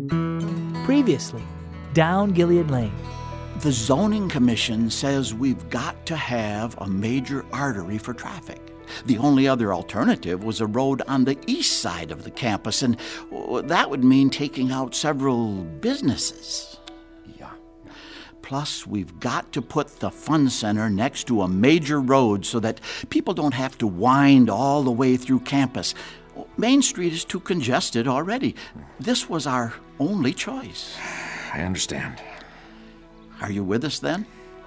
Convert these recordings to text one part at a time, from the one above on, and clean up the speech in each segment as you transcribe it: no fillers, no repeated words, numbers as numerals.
Previously, down Gilead Lane. The zoning commission says we've got to have a major artery for traffic. The only other alternative was a road on the east side of the campus, and that would mean taking out several businesses. Yeah. Plus, we've got to put the fun center next to a major road so that people don't have to wind all the way through campus. Main Street is too congested already. This was our only choice. I understand. Are you with us then?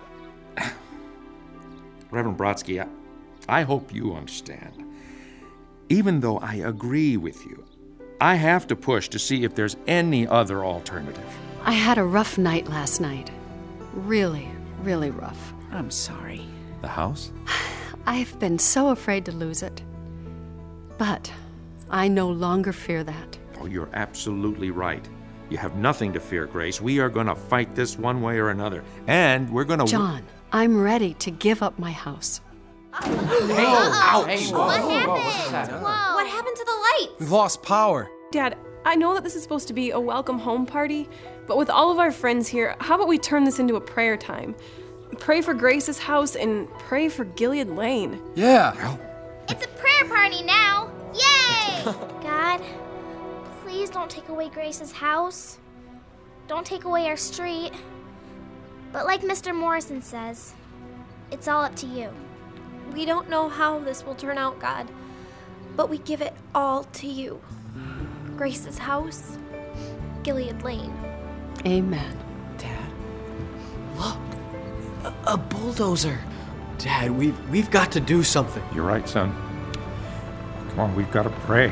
Reverend Brodsky, I hope you understand. Even though I agree with you, I have to push to see if there's any other alternative. I had a rough night last night. Really, really rough. I'm sorry. The house? I've been so afraid to lose it. But I no longer fear that. Oh, you're absolutely right. You have nothing to fear, Grace. We are going to fight this one way or another. And we're going to... John, I'm ready to give up my house. What happened? Whoa. What happened to the lights? We've lost power. Dad, I know that this is supposed to be a welcome home party, but with all of our friends here, how about we turn this into a prayer time? Pray for Grace's house and pray for Gilead Lane. Yeah. It's a prayer party now. Yay! God, please don't take away Grace's house. Don't take away our street. But like Mr. Morrison says, it's all up to you. We don't know how this will turn out, God, but we give it all to you. Grace's house, Gilead Lane. Amen. Dad, look, a bulldozer. Dad, we've got to do something. You're right, son. Come on, we've got to pray.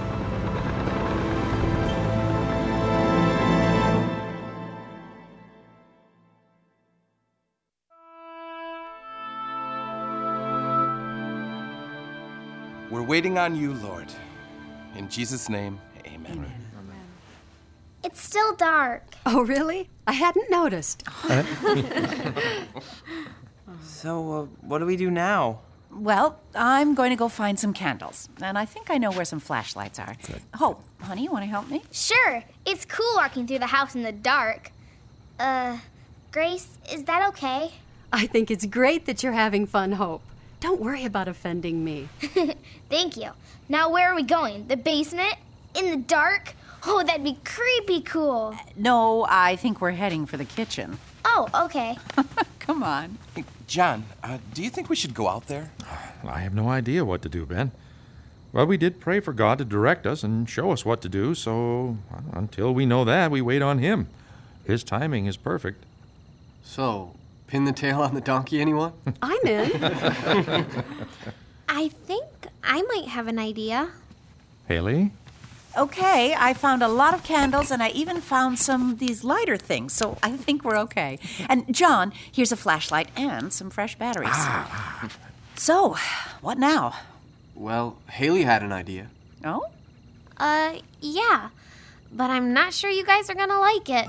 We're waiting on you, Lord. In Jesus' name, amen. It's still dark. Oh, really? I hadn't noticed. So, what do we do now? Well, I'm going to go find some candles, and I think I know where some flashlights are. Hope, honey, you want to help me? Sure. It's cool walking through the house in the dark. Grace, is that okay? I think it's great that you're having fun, Hope. Don't worry about offending me. Thank you. Now where are we going? The basement? In the dark? Oh, that'd be creepy cool. No, I think we're heading for the kitchen. Oh, okay. Come on. Hey, John, do you think we should go out there? I have no idea what to do, Ben. Well, we did pray for God to direct us and show us what to do, so until we know that, we wait on Him. His timing is perfect. So, pin the tail on the donkey, anyone? I'm in. I think I might have an idea. Haley? Okay, I found a lot of candles, and I even found some of these lighter things, so I think we're okay. And, John, here's a flashlight and some fresh batteries. So, what now? Well, Haley had an idea. Oh? Yeah. But I'm not sure you guys are gonna like it.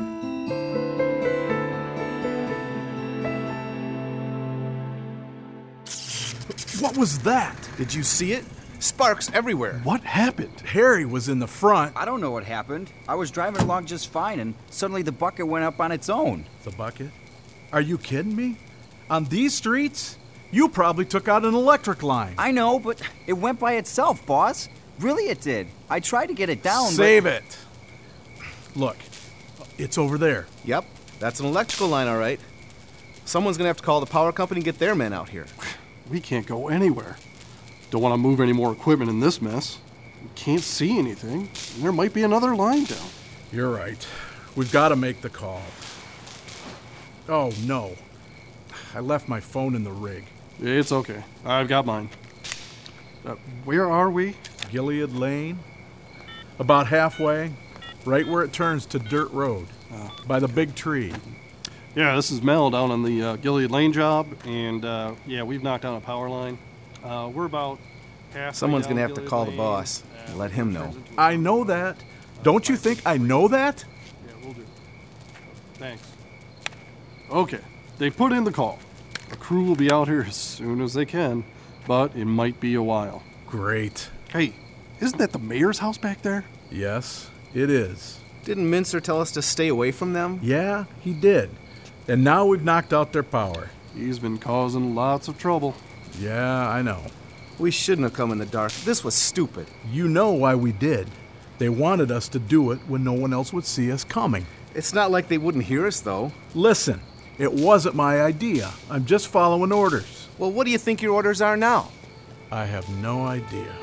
What was that? Did you see it? Sparks everywhere. What happened? Harry was in the front. I don't know what happened. I was driving along just fine, and suddenly the bucket went up on its own. The bucket? Are you kidding me? On these streets? You probably took out an electric line. I know, but it went by itself, boss. Really it did. I tried to get it down, Save it. Look, it's over there. Yep, that's an electrical line, all right. Someone's gonna have to call the power company and get their men out here. We can't go anywhere. Don't want to move any more equipment in this mess. We can't see anything. There might be another line down. You're right. We've got to make the call. Oh, no. I left my phone in the rig. It's okay. I've got mine. Where are we? Gilead Lane. About halfway. Right where it turns to Dirt Road. By the big tree. Yeah, this is Mel down on the Gilead Lane job. And, yeah, we've knocked down a power line. We're about half. Someone's going to have to call the boss and let him know. I know that. Don't you think I know that? Yeah, we'll do. Thanks. Okay, they put in the call. The crew will be out here as soon as they can, but it might be a while. Great. Hey, isn't that the mayor's house back there? Yes, it is. Didn't Mincer tell us to stay away from them? Yeah, he did. And now we've knocked out their power. He's been causing lots of trouble. Yeah, I know. We shouldn't have come in the dark. This was stupid. You know why we did. They wanted us to do it when no one else would see us coming. It's not like they wouldn't hear us, though. Listen, it wasn't my idea. I'm just following orders. Well, what do you think your orders are now? I have no idea.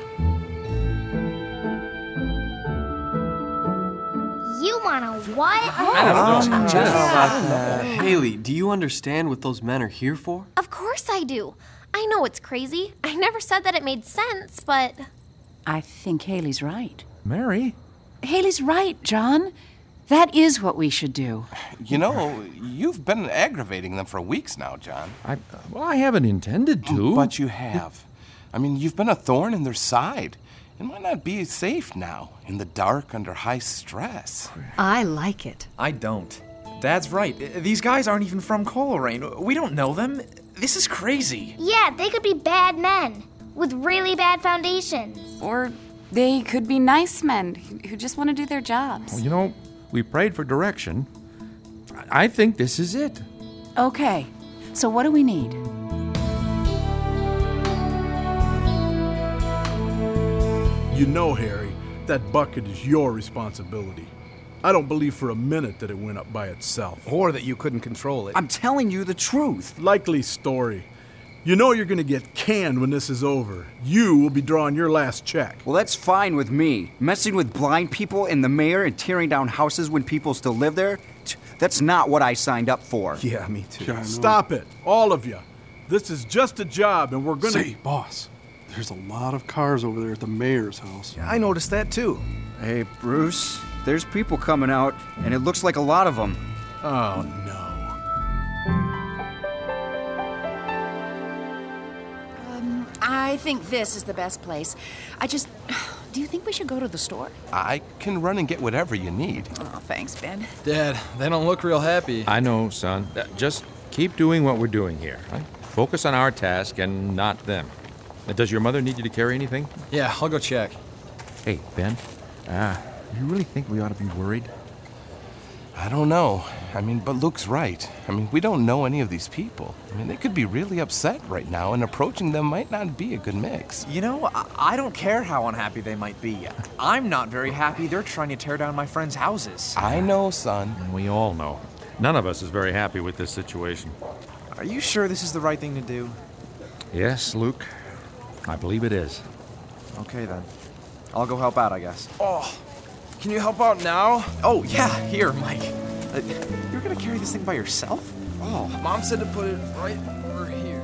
You want a what? I don't know about that. Haley, do you understand what those men are here for? Of course I do. I know it's crazy. I never said that it made sense, but... I think Haley's right. Mary? Haley's right, John. That is what we should do. You know, you've been aggravating them for weeks now, John. I haven't intended to. But you have. I mean, you've been a thorn in their side. It might not be safe now, in the dark under high stress. I like it. I don't. Dad's right. These guys aren't even from Coleraine. We don't know them. This is crazy. Yeah, they could be bad men with really bad foundations. Or they could be nice men who just want to do their jobs. Well, you know, we prayed for direction. I think this is it. Okay, so what do we need? You know, Harry, that bucket is your responsibility. I don't believe for a minute that it went up by itself. Or that you couldn't control it. I'm telling you the truth. Likely story. You know you're going to get canned when this is over. You will be drawing your last check. Well, that's fine with me. Messing with blind people and the mayor and tearing down houses when people still live there, that's not what I signed up for. Yeah, me too. Yeah, stop it, all of you. This is just a job, and we're going to... Say, boss, there's a lot of cars over there at the mayor's house. Yeah, I noticed that too. Hey, Bruce, there's people coming out, and it looks like a lot of them. Oh, no. I think this is the best place. Do you think we should go to the store? I can run and get whatever you need. Oh, thanks, Ben. Dad, they don't look real happy. I know, son. Just keep doing what we're doing here. Right? Focus on our task and not them. Does your mother need you to carry anything? Yeah, I'll go check. Hey, Ben, you really think we ought to be worried? I don't know. I mean, but Luke's right. I mean, we don't know any of these people. I mean, they could be really upset right now, and approaching them might not be a good mix. You know, I don't care how unhappy they might be. I'm not very happy they're trying to tear down my friends' houses. I know, son. We all know. None of us is very happy with this situation. Are you sure this is the right thing to do? Yes, Luke. I believe it is. Okay, then. I'll go help out, I guess. Oh, can you help out now? Oh, yeah, here, Mike. You're gonna carry this thing by yourself? Oh, Mom said to put it right over here.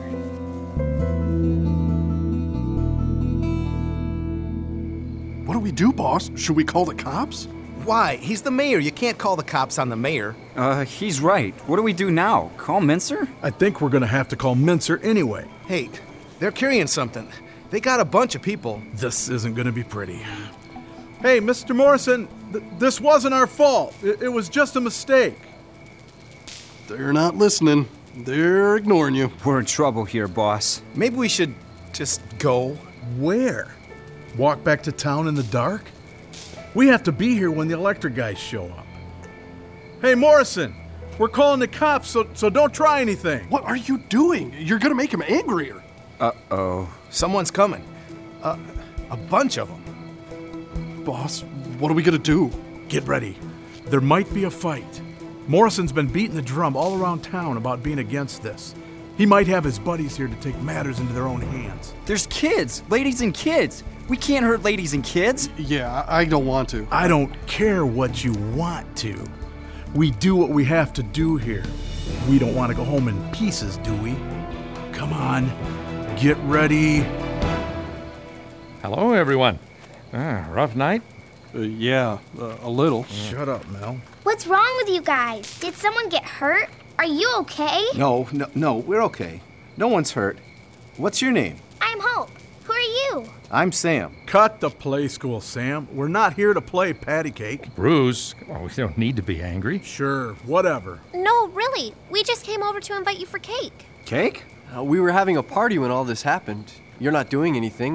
What do we do, boss? Should we call the cops? Why? He's the mayor. You can't call the cops on the mayor. He's right. What do we do now? Call Mincer? I think we're going to have to call Mincer anyway. Hey, they're carrying something. They got a bunch of people. This isn't going to be pretty. Hey, Mr. Morrison, this wasn't our fault. It was just a mistake. They're not listening. They're ignoring you. We're in trouble here, boss. Maybe we should just go. Where? Walk back to town in the dark? We have to be here when the electric guys show up. Hey, Morrison, we're calling the cops, so don't try anything. What are you doing? You're gonna make him angrier. Uh-oh. Someone's coming. A bunch of them. Boss, what are we gonna do? Get ready. There might be a fight. Morrison's been beating the drum all around town about being against this. He might have his buddies here to take matters into their own hands. There's kids, ladies and kids. We can't hurt ladies and kids. Yeah, I don't want to. I don't care what you want to. We do what we have to do here. We don't want to go home in pieces, do we? Come on, get ready. Hello, everyone. Rough night? Yeah, a little. Shut up, Mel. What's wrong with you guys? Did someone get hurt? Are you okay? No, we're okay. No one's hurt. What's your name? I'm Hope. Who are you? I'm Sam. Cut the play school, Sam. We're not here to play patty cake. Bruce, come on, we don't need to be angry. Sure, whatever. No, really. We just came over to invite you for cake. Cake? We were having a party when all this happened. You're not doing anything. We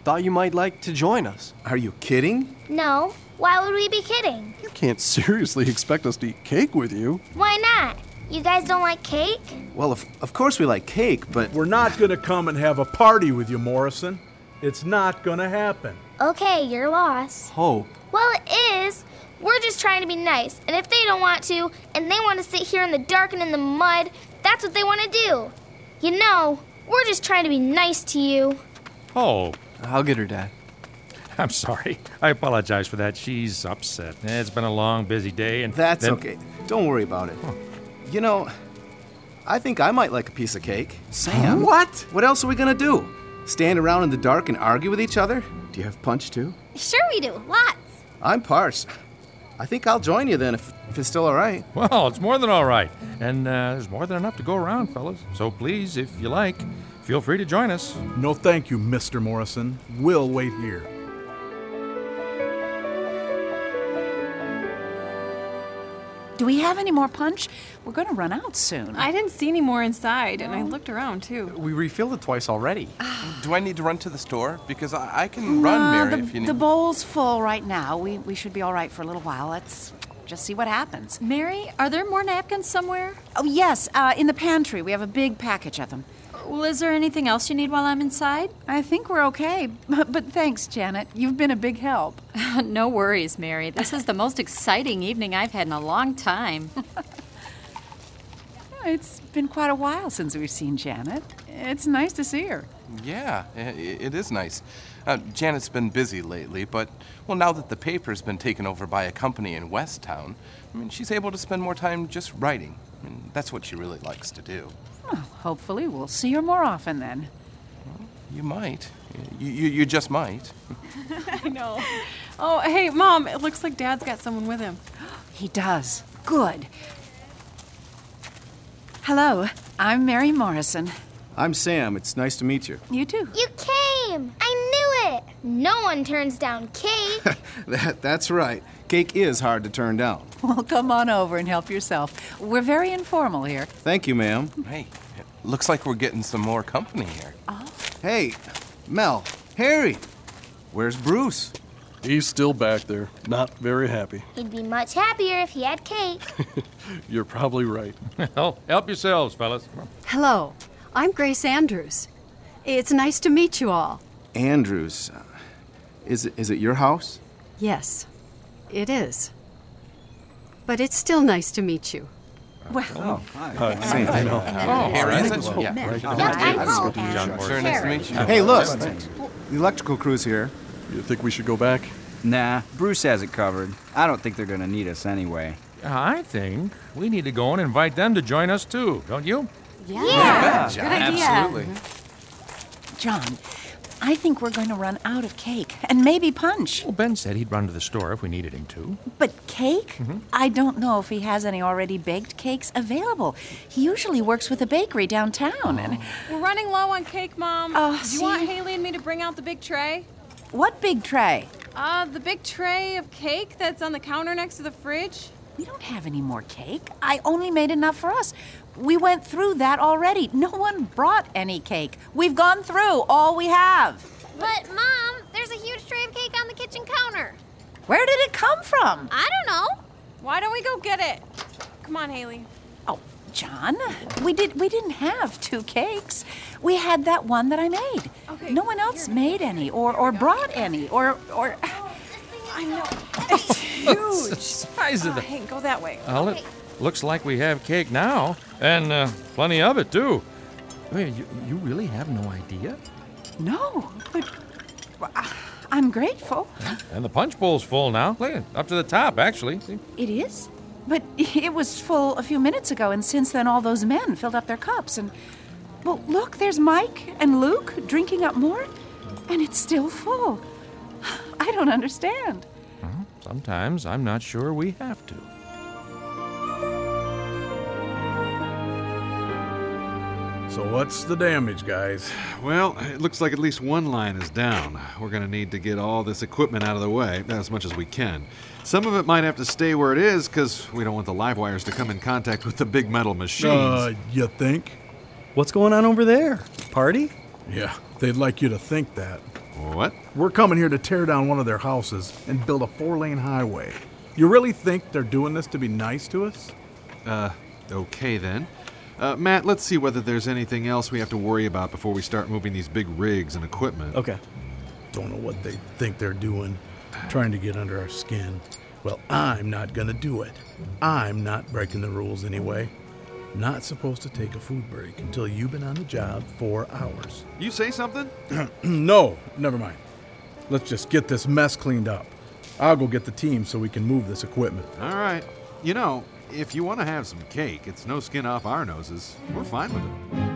Thought you might like to join us. Are you kidding? No, why would we be kidding? You can't seriously expect us to eat cake with you. Why not? You guys don't like cake? Well, of course we like cake, but... We're not going to come and have a party with you, Morrison. It's not going to happen. Okay, your loss. Hope. Well, it is. We're just trying to be nice, and if they don't want to, and they want to sit here in the dark and in the mud, that's what they want to do. You know, we're just trying to be nice to you. Oh. I'll get her, Dad. I'm sorry. I apologize for that. She's upset. It's been a long, busy day, and... That's okay. Don't worry about it. You know, I think I might like a piece of cake. Sam? What? What else are we gonna do? Stand around in the dark and argue with each other? Do you have punch, too? Sure we do. Lots. I'm parched. I think I'll join you then, if it's still all right. Well, it's more than all right. And there's more than enough to go around, fellas. So please, if you like, feel free to join us. No thank you, Mr. Morrison. We'll wait here. Do we have any more punch? We're going to run out soon. I didn't see any more inside, and I looked around, too. We refilled it twice already. Do I need to run to the store? Because I can run, Mary, if you need... The bowl's full right now. We should be all right for a little while. Let's just see what happens. Mary, are there more napkins somewhere? Oh, yes, in the pantry. We have a big package of them. Well, is there anything else you need while I'm inside? I think we're okay. But thanks, Janet. You've been a big help. No worries, Mary. This is the most exciting evening I've had in a long time. It's been quite a while since we've seen Janet. It's nice to see her. Yeah, it is nice. Janet's been busy lately, but, well, now that the paper's been taken over by a company in West Town, I mean, she's able to spend more time just writing. I mean, that's what she really likes to do. Well, hopefully we'll see her more often then. Well, you might. You just might. I know. Oh, hey, Mom, it looks like Dad's got someone with him. He does. Good. Hello, I'm Mary Morrison. I'm Sam. It's nice to meet you. You too. You came! I knew it! No one turns down cake. That's right. Cake is hard to turn down. Well, come on over and help yourself. We're very informal here. Thank you, ma'am. Hey, it looks like we're getting some more company here. Oh. Hey, Mel, Harry, where's Bruce? He's still back there, not very happy. He'd be much happier if he had cake. You're probably right. Well, help yourselves, fellas. Hello, I'm Grace Andrews. It's nice to meet you all. Andrews. Is it your house? Yes, it is. But it's still nice to meet you. Well, Same. I know. Harry, is it? Yeah, right. Sure, nice to meet you. Hey, look. The electrical crew's here. You think we should go back? Nah, Bruce has it covered. I don't think they're gonna need us anyway. I think we need to go and invite them to join us, too, don't you? Yeah. Good idea. Absolutely. John, I think we're going to run out of cake and maybe punch. Well, Ben said he'd run to the store if we needed him to. But cake? I don't know if he has any already baked cakes available. He usually works with a bakery downtown. And We're running low on cake, Mom. Do you want Haley and me to bring out the big tray? what big tray? The big tray of cake that's on the counter next to the fridge. We don't have any more cake. I only made enough for us. We went through that already. No one brought any cake. We've gone through all we have. But, Mom, there's a huge tray of cake on the kitchen counter. Where did it come from? I don't know. Why don't we go get it? Come on, Haley. Oh, John, we didn't have 2 cakes. We had that one that I made. Okay, no one else made any or brought any or I know. It's huge. Size of the... Hey, go that way. Well, it looks like we have cake now, and plenty of it, too. Wait, you really have no idea? No, but I'm grateful. And the punch bowl's full now. Look, up to the top, actually. See? It is? But it was full a few minutes ago, and since then all those men filled up their cups. And, well, look, there's Mike and Luke drinking up more, and it's still full. I don't understand. Well, sometimes I'm not sure we have to. So what's the damage, guys? Well, it looks like at least one line is down. We're going to need to get all this equipment out of the way, as much as we can. Some of it might have to stay where it is, because we don't want the live wires to come in contact with the big metal machines. You think? What's going on over there? Party? Yeah, they'd like you to think that. What? We're coming here to tear down one of their houses and build a 4-lane highway. You really think they're doing this to be nice to us? Okay then. Matt, let's see whether there's anything else we have to worry about before we start moving these big rigs and equipment. Okay. Don't know what they think they're doing, trying to get under our skin. Well, I'm not gonna do it. I'm not breaking the rules anyway. Not supposed to take a food break until you've been on the job 4 hours. You say something? No, never mind. Let's just get this mess cleaned up. I'll go get the team so we can move this equipment. All right. You know, if you want to have some cake, it's no skin off our noses. We're fine with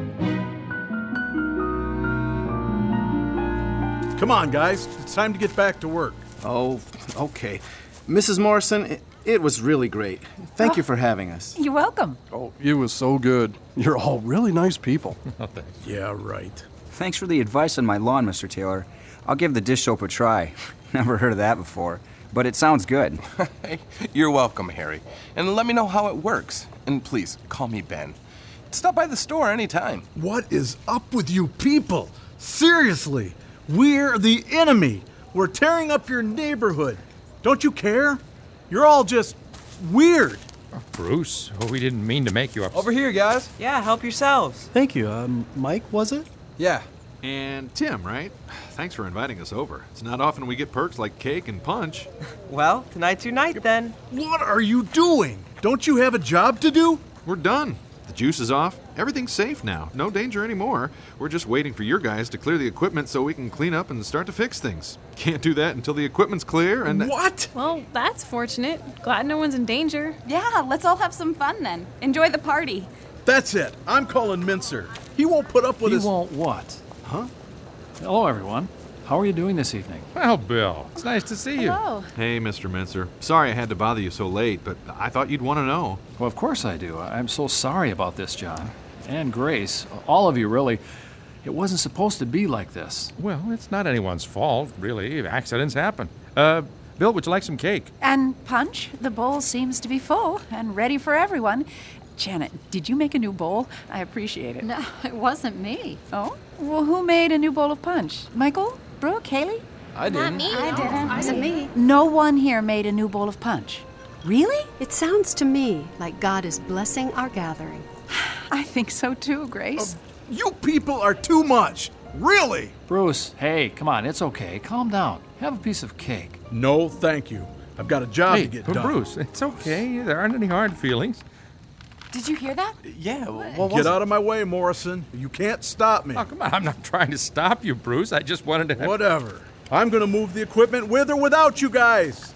it. Come on, guys. It's time to get back to work. Oh, okay. Mrs. Morrison, it was really great. Thank you for having us. You're welcome. Oh, it was so good. You're all really nice people. Yeah, right. Thanks for the advice on my lawn, Mr. Taylor. I'll give the dish soap a try. Never heard of that before, but it sounds good. Hey, you're welcome, Harry. And let me know how it works. And please, call me Ben. Stop by the store anytime. What is up with you people? Seriously, we're the enemy. We're tearing up your neighborhood. Don't you care? You're all just weird. Bruce, we didn't mean to make you upset. Over here, guys. Yeah, help yourselves. Thank you. Mike, was it? Yeah. And Tim, right? Thanks for inviting us over. It's not often we get perks like cake and punch. Well, tonight's your night then. What are you doing? Don't you have a job to do? We're done. The juice is off. Everything's safe now. No danger anymore. We're just waiting for your guys to clear the equipment so we can clean up and start to fix things. Can't do that until the equipment's clear and... What? Well, that's fortunate. Glad no one's in danger. Yeah, let's all have some fun then. Enjoy the party. That's it. I'm calling Mincer. He won't put up with He his... won't what? Huh? Hello, everyone. How are you doing this evening? Well, Bill, it's nice to see you. Hello. Hey, Mr. Mincer. Sorry I had to bother you so late, but I thought you'd want to know. Well, of course I do. I'm so sorry about this, John. And Grace. All of you, really. It wasn't supposed to be like this. Well, it's not anyone's fault, really. Accidents happen. Bill, would you like some cake? And punch. The bowl seems to be full and ready for everyone. Janet, did you make a new bowl? I appreciate it. No, it wasn't me. Oh? Well, who made a new bowl of punch? Michael? Brooke? Haley? I didn't. me. I didn't. Wasn't me. No one here made a new bowl of punch. Really? It sounds to me like God is blessing our gathering. I think so too, Grace. You people are too much. Really? Bruce, hey, come on. It's okay. Calm down. Have a piece of cake. No, thank you. I've got a job to get done. Bruce, it's okay. There aren't any hard feelings. Did you hear that? Yeah, what was Get it? out of my way, Morrison. You can't stop me. Oh, come on. I'm not trying to stop you, Bruce. I just wanted to have... Whatever. I'm going to move the equipment with or without you guys.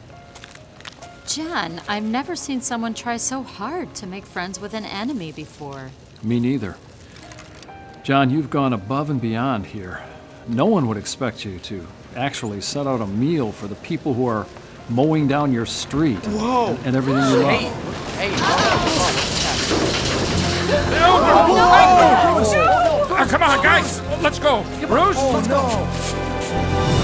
John, I've never seen someone try so hard to make friends with an enemy before. Me neither. John, you've gone above and beyond here. No one would expect you to actually set out a meal for the people who are mowing down your street and everything you love. Come on, guys. Let's go. Bruce? Oh, no.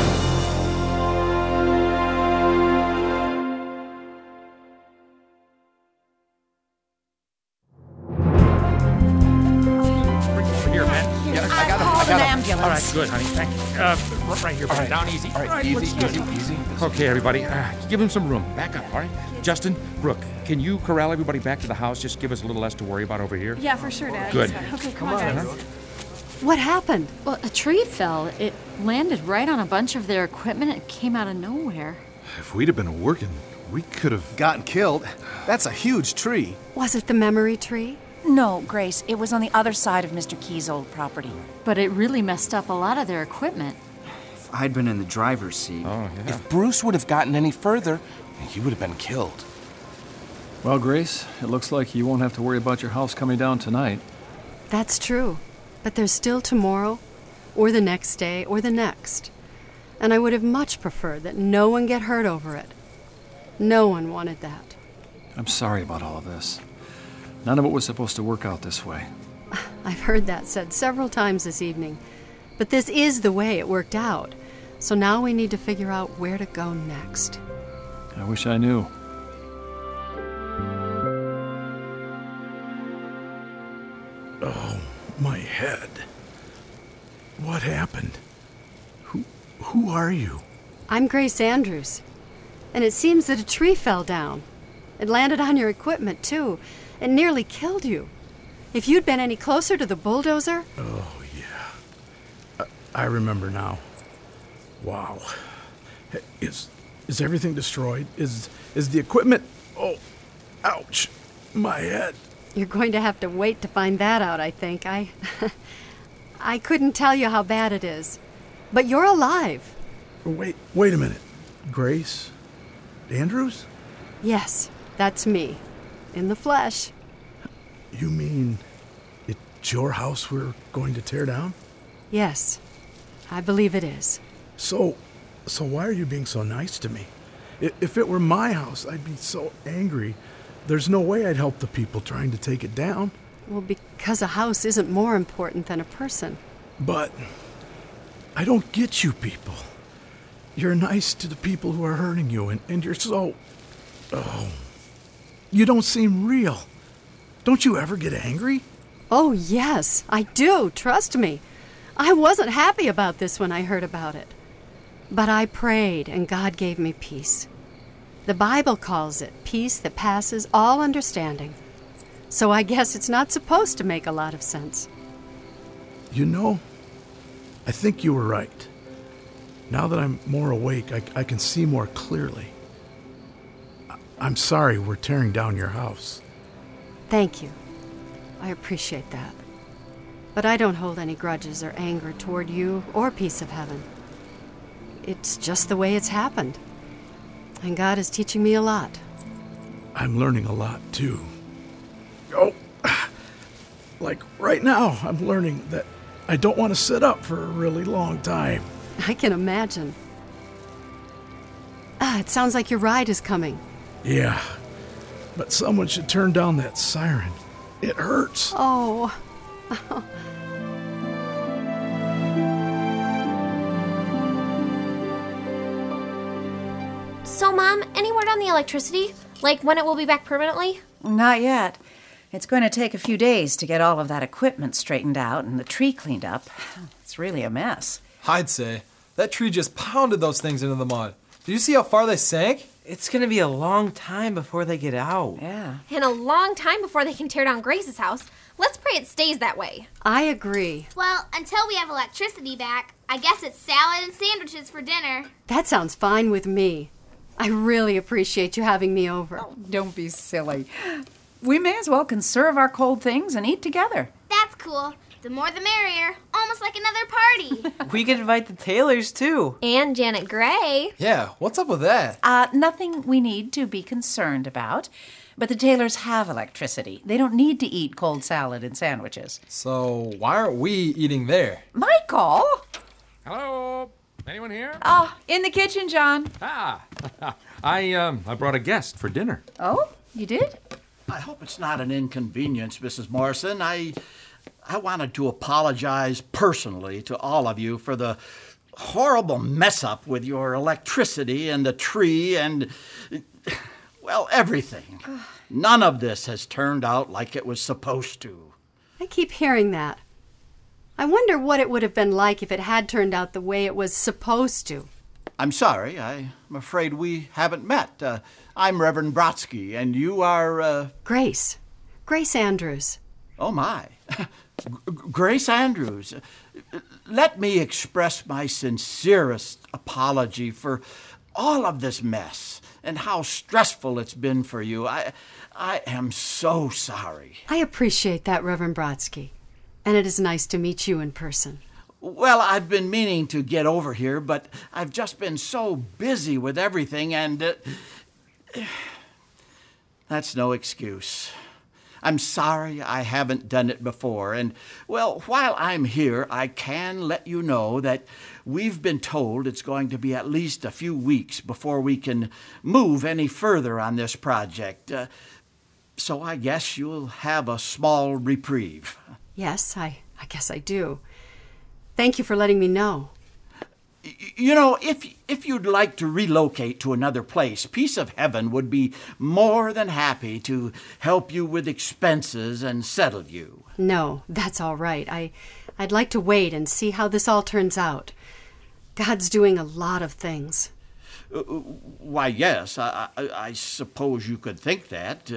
Here, man. Yeah, I got an ambulance. All right, good, honey. Thank you. Right here, man. Down easy. All right, easy. Okay, everybody. Give him some room. Back up, all right? Justin, Brooke, can you corral everybody back to the house? Just give us a little less to worry about over here. Yeah, for sure, Dad. Good. Okay, come on, guys. What happened? Well, a tree fell. It landed right on a bunch of their equipment. It came out of nowhere. If we'd have been working, we could have... Gotten killed? That's a huge tree. Was it the memory tree? No, Grace. It was on the other side of Mr. Key's old property. But it really messed up a lot of their equipment. If I'd been in the driver's seat... Oh, yeah. If Bruce would have gotten any further, he would have been killed. Well, Grace, it looks like you won't have to worry about your house coming down tonight. That's true. But there's still tomorrow, or the next day, or the next. And I would have much preferred that no one get hurt over it. No one wanted that. I'm sorry about all of this. None of it was supposed to work out this way. I've heard that said several times this evening. But this is the way it worked out. So now we need to figure out where to go next. I wish I knew. Oh, my head. What happened? Who are you? I'm Grace Andrews. And it seems that a tree fell down. It landed on your equipment, too, and nearly killed you. If you'd been any closer to the bulldozer... Oh, yeah. I remember now. Wow. Is everything destroyed? Is the equipment... Oh, ouch. My head. You're going to have to wait to find that out, I think. I couldn't tell you how bad it is. But you're alive. Wait a minute. Grace Andrews? Yes, that's me. In the flesh. You mean it's your house we're going to tear down? Yes, I believe it is. So why are you being so nice to me? If it were my house, I'd be so angry. There's no way I'd help the people trying to take it down. Well, because a house isn't more important than a person. But I don't get you people. You're nice to the people who are hurting you, and you're so... Oh, you don't seem real. Don't you ever get angry? Oh, yes, I do. Trust me. I wasn't happy about this when I heard about it. But I prayed, and God gave me peace. The Bible calls it peace that passes all understanding. So I guess it's not supposed to make a lot of sense. You know, I think you were right. Now that I'm more awake, I can see more clearly. I'm sorry we're tearing down your house. Thank you. I appreciate that. But I don't hold any grudges or anger toward you or Piece of Heaven. It's just the way it's happened. And God is teaching me a lot. I'm learning a lot, too. Oh, like right now, I'm learning that I don't want to sit up for a really long time. I can imagine. It sounds like your ride is coming. Yeah, but someone should turn down that siren. It hurts. Oh. So, Mom, any word on the electricity? Like when it will be back permanently? Not yet. It's going to take a few days to get all of that equipment straightened out and the tree cleaned up. It's really a mess. I'd say. That tree just pounded those things into the mud. Did you see how far they sank? It's going to be a long time before they get out. Yeah. And a long time before they can tear down Grace's house. Let's pray it stays that way. I agree. Well, until we have electricity back, I guess it's salad and sandwiches for dinner. That sounds fine with me. I really appreciate you having me over. Oh, don't be silly. We may as well conserve our cold things and eat together. That's cool. The more the merrier. Almost like another party. We could invite the Taylors, too. And Janet Gray. Yeah, what's up with that? Nothing we need to be concerned about. But the Taylors have electricity. They don't need to eat cold salad and sandwiches. So why aren't we eating there? Michael! Hello? Anyone here? Oh, in the kitchen, John. I brought a guest for dinner. Oh, you did? I hope it's not an inconvenience, Mrs. Morrison. I wanted to apologize personally to all of you for the horrible mess-up with your electricity and the tree and, well, everything. None of this has turned out like it was supposed to. I keep hearing that. I wonder what it would have been like if it had turned out the way it was supposed to. I'm sorry. I'm afraid we haven't met. I'm Reverend Brodsky, and you are, Grace. Grace Andrews. Oh, my. Grace Andrews. Let me express my sincerest apology for all of this mess and how stressful it's been for you. I am so sorry. I appreciate that, Reverend Brodsky. And it is nice to meet you in person. Well, I've been meaning to get over here, but I've just been so busy with everything, and that's no excuse. I'm sorry I haven't done it before, and, well, while I'm here, I can let you know that we've been told it's going to be at least a few weeks before we can move any further on this project. So I guess you'll have a small reprieve. Yes, I guess I do. Thank you for letting me know. You know, if you'd like to relocate to another place, Piece of Heaven would be more than happy to help you with expenses and settle you. No, that's all right. I'd like to wait and see how this all turns out. God's doing a lot of things. Why, yes, I suppose you could think that.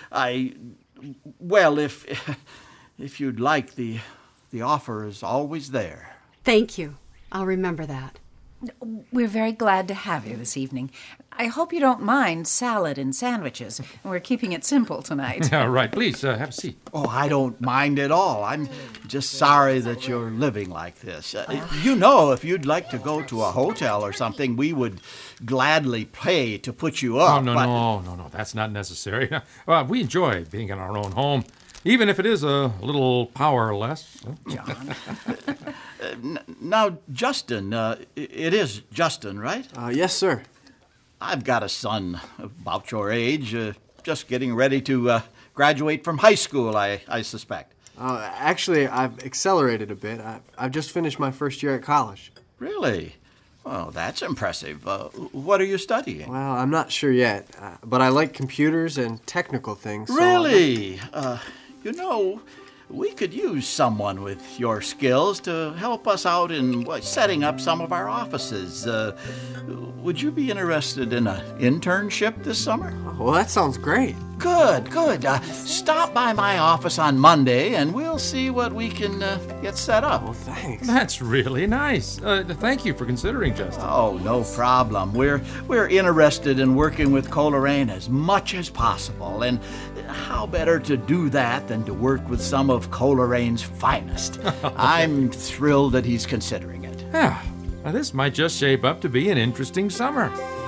Well, if you'd like, the offer is always there. Thank you. I'll remember that. We're very glad to have you this evening. I hope you don't mind salad and sandwiches. We're keeping it simple tonight. Yeah, right. Please, have a seat. Oh, I don't mind at all. I'm just sorry that you're living like this. If you'd like to go to a hotel or something, we would gladly pay to put you up. No. That's not necessary. We enjoy being in our own home, even if it is a little powerless. John. Now, Justin, it is Justin, right? Yes, sir. I've got a son about your age, just getting ready to graduate from high school, I suspect. Actually, I've accelerated a bit. I've just finished my first year at college. Really? Well, that's impressive. What are you studying? Well, I'm not sure yet, but I like computers and technical things. Really? We could use someone with your skills to help us out in setting up some of our offices. Would you be interested in an internship this summer? Well, that sounds great. Good. Stop by my office on Monday, and we'll see what we can get set up. Well, thanks. That's really nice. Thank you for considering, Justin. Oh, no problem. We're interested in working with Coleraine as much as possible, and how better to do that than to work with some of Coleraine's finest. I'm thrilled that he's considering it. Yeah, this might just shape up to be an interesting summer.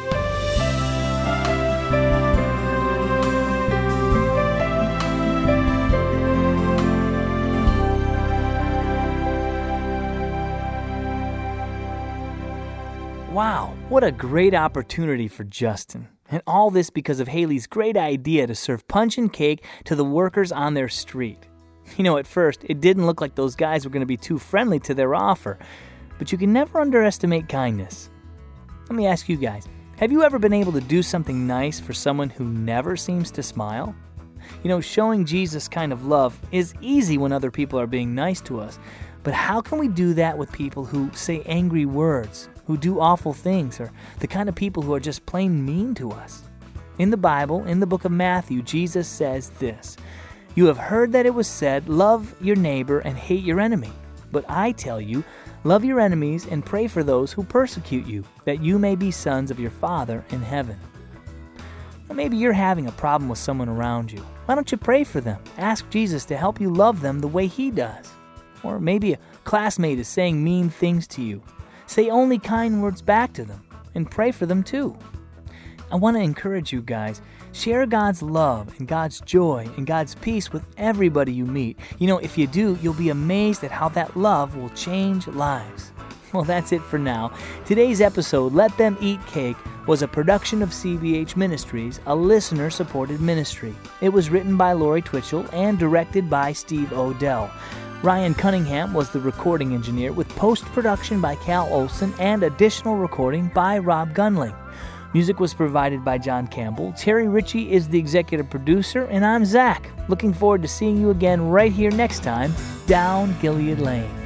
Wow, what a great opportunity for Justin. And all this because of Haley's great idea to serve punch and cake to the workers on their street. At first, it didn't look like those guys were going to be too friendly to their offer. But you can never underestimate kindness. Let me ask you guys, have you ever been able to do something nice for someone who never seems to smile? Showing Jesus kind of love is easy when other people are being nice to us. But how can we do that with people who say angry words, who do awful things, or the kind of people who are just plain mean to us? In the Bible, in the book of Matthew, Jesus says this: "You have heard that it was said, 'Love your neighbor and hate your enemy.' But I tell you, love your enemies and pray for those who persecute you, that you may be sons of your Father in heaven." Or maybe you're having a problem with someone around you. Why don't you pray for them? Ask Jesus to help you love them the way He does. Or maybe a classmate is saying mean things to you. Say only kind words back to them and pray for them too. I want to encourage you guys, share God's love and God's joy and God's peace with everybody you meet. If you do, you'll be amazed at how that love will change lives. Well, that's it for now. Today's episode, Let Them Eat Cake, was a production of CBH Ministries, a listener-supported ministry. It was written by Lori Twitchell and directed by Steve Odell. Ryan Cunningham was the recording engineer, with post-production by Cal Olson and additional recording by Rob Gunling. Music was provided by John Campbell. Terry Ritchie is the executive producer, and I'm Zach. Looking forward to seeing you again right here next time, Down Gilead Lane.